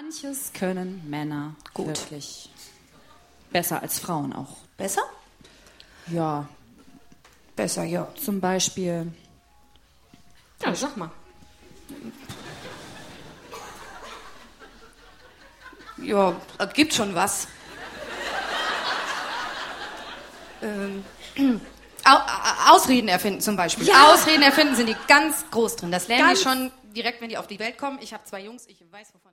Manches können Männer gut. Wirklich besser als Frauen auch. Besser? Ja. Besser, ja. Zum Beispiel... Ja, sag mal. Ja, es gibt schon was. Ausreden erfinden zum Beispiel. Ja. Ausreden erfinden sind die ganz groß drin. Das lernen die schon direkt, wenn die auf die Welt kommen. Ich habe 2 Jungs, ich weiß, wovon